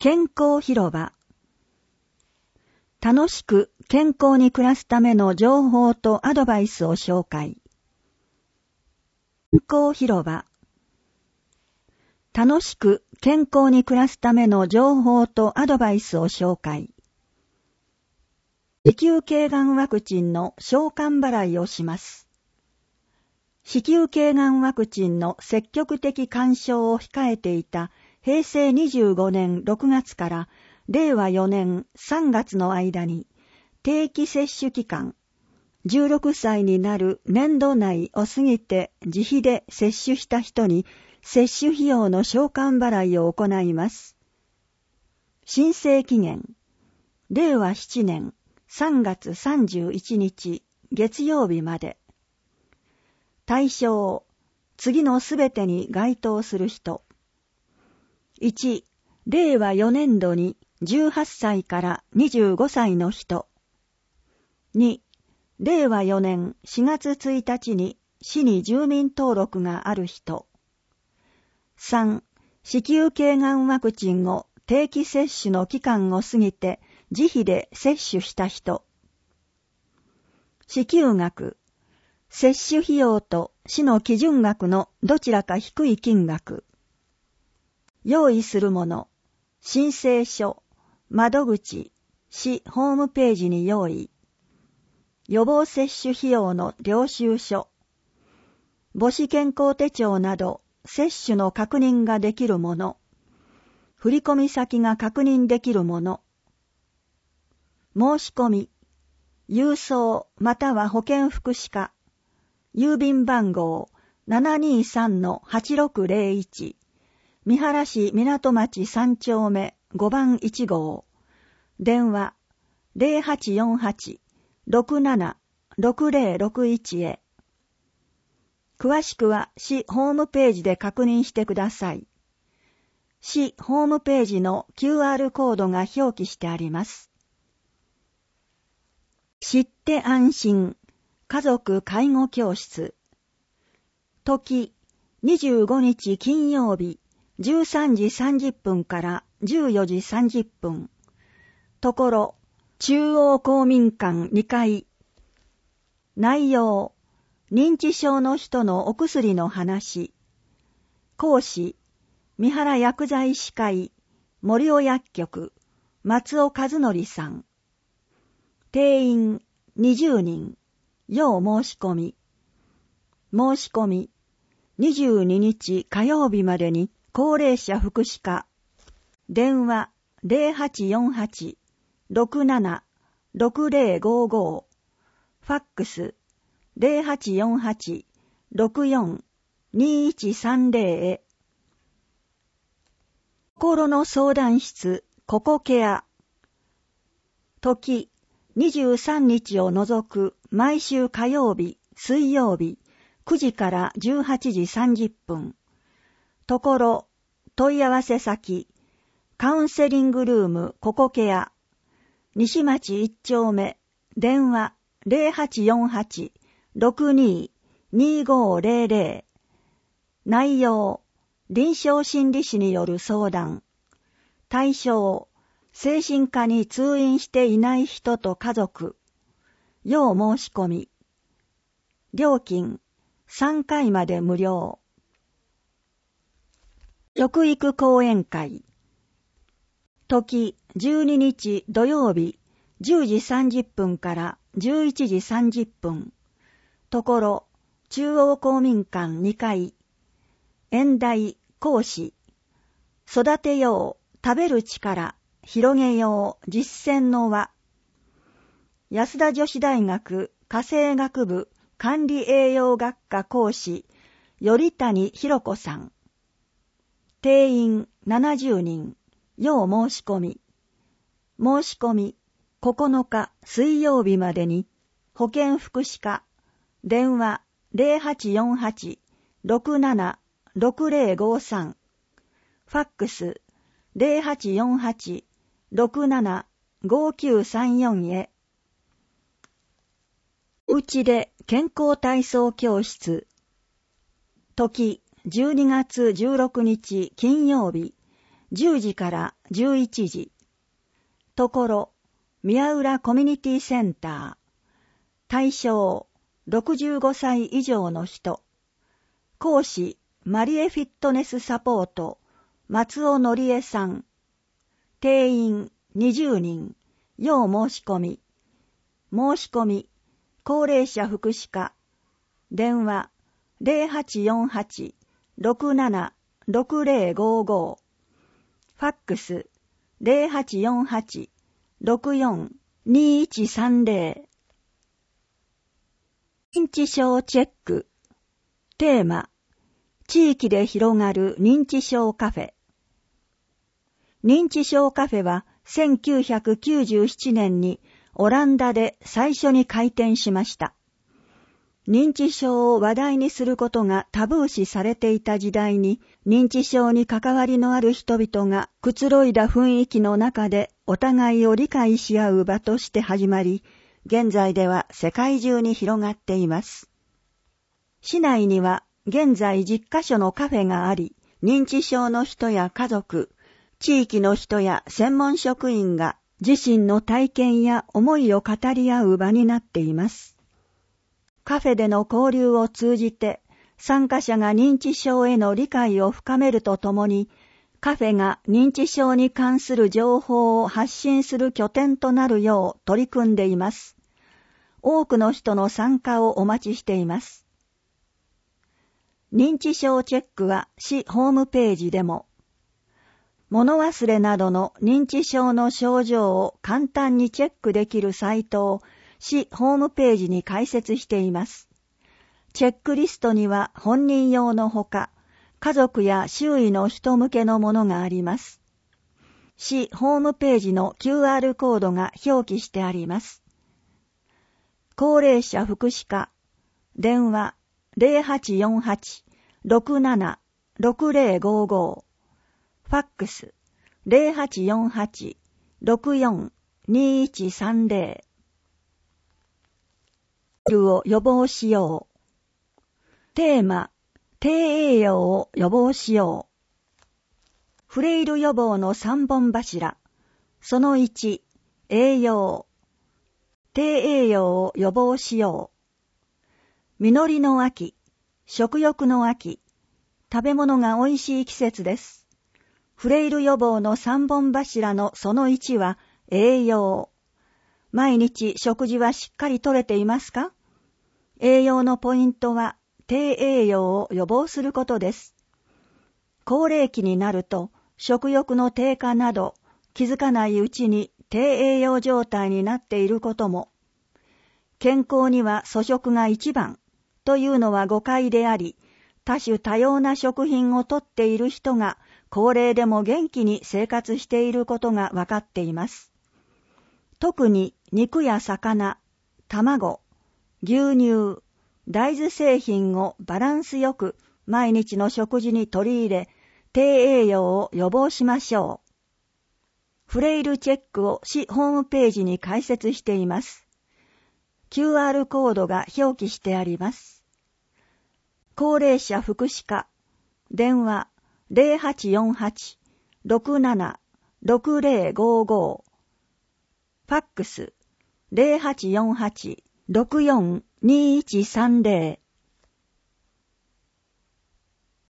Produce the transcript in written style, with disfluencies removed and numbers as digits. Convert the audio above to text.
健康広場。楽しく健康に暮らすための情報とアドバイスを紹介。健康広場。楽しく健康に暮らすための情報とアドバイスを紹介。子宮頸がんワクチンの償還払いをします。子宮頸がんワクチンの積極的勧奨を控えていた平成25年6月から令和4年3月の間に定期接種期間、16歳になる年度内を過ぎて自費で接種した人に接種費用の償還払いを行います。申請期限、令和7年3月31日月曜日まで。対象、次のすべてに該当する人。1、令和4年度に18歳から25歳の人。2、令和4年4月1日に市に住民登録がある人。3、子宮頸がんワクチンを定期接種の期間を過ぎて自費で接種した人。支給額、接種費用と市の基準額のどちらか低い金額。用意するもの、申請書、窓口、市ホームページに用意。予防接種費用の領収書。母子健康手帳など接種の確認ができるもの。振込先が確認できるもの。申し込み、郵送または保健福祉課。郵便番号 723-8601 三原市港町3丁目5番1号。電話 0848-67-6061 へ。詳しくは市ホームページで確認してください。市ホームページの QR コードが表記してあります。知って安心家族介護教室。時、25日金曜日13時30分から14時30分。ところ、中央公民館2階。内容、認知症の人のお薬の話。講師、三原薬剤師会、森尾薬局、松尾和則さん。定員20人。要申し込み。申し込み、22日火曜日までに高齢者福祉課。電話0848-67-6055。ファックス0848-64-2130へ。心の相談室ココケア。時、23日を除く毎週火曜日、水曜日、9時から18時30分。ところ、問い合わせ先、カウンセリングルームココケア、西町1丁目、電話0848-62-2500。内容、臨床心理士による相談。対象、精神科に通院していない人と家族。要申し込み。料金、3回まで無料。食育講演会。時、12日土曜日、10時30分から11時30分。ところ、中央公民館2階。演題、講師。育てよう、食べる力、広げよう、実践の輪。安田女子大学家政学部管理栄養学科講師、頼谷博子さん。定員70人。要申し込み。申し込み、9日水曜日までに、保健福祉課、電話0848-67-6053。ファックス0848-67-5934へ。うちで健康体操教室。時、12月16日金曜日、 10時から11時。ところ、宮浦コミュニティセンター。対象、65歳以上の人。講師、マリエフィットネスサポート、松尾のりえさん。定員20人。要申し込み。申し込み、高齢者福祉課。電話、0848-676055。ファックス、0848-64-2130。認知症チェック。テーマ、地域で広がる認知症カフェ。認知症カフェは1997年にオランダで最初に開店しました。認知症を話題にすることがタブー視されていた時代に、認知症に関わりのある人々がくつろいだ雰囲気の中でお互いを理解し合う場として始まり、現在では世界中に広がっています。市内には現在10カ所のカフェがあり、認知症の人や家族、地域の人や専門職員が自身の体験や思いを語り合う場になっています。カフェでの交流を通じて、参加者が認知症への理解を深めるとともに、カフェが認知症に関する情報を発信する拠点となるよう取り組んでいます。多くの人の参加をお待ちしています。認知症チェックは市ホームページでも、物忘れなどの認知症の症状を簡単にチェックできるサイトを市ホームページに開設しています。チェックリストには本人用のほか、家族や周囲の人向けのものがあります。市ホームページの QR コードが表記してあります。高齢者福祉課、電話0848-676055。ファックス 0848-64-2130。を予防しよう。テーマ、低栄養を予防しよう。フレイル予防の3本柱。その1、栄養。低栄養を予防しよう。実りの秋、食欲の秋、食べ物が美味しい季節です。フレイル予防の3本柱のその1は栄養。毎日食事はしっかりとれていますか？栄養のポイントは低栄養を予防することです。高齢期になると食欲の低下など気づかないうちに低栄養状態になっていることも、健康には粗食が一番というのは誤解であり、多種多様な食品をとっている人が高齢でも元気に生活していることがわかっています。特に肉や魚、卵、牛乳、大豆製品をバランスよく毎日の食事に取り入れ、低栄養を予防しましょう。フレイルチェックを市ホームページに開設しています。QR コードが表記してあります。高齢者福祉課、電話0848-676055。ファックス 0848-64-2130。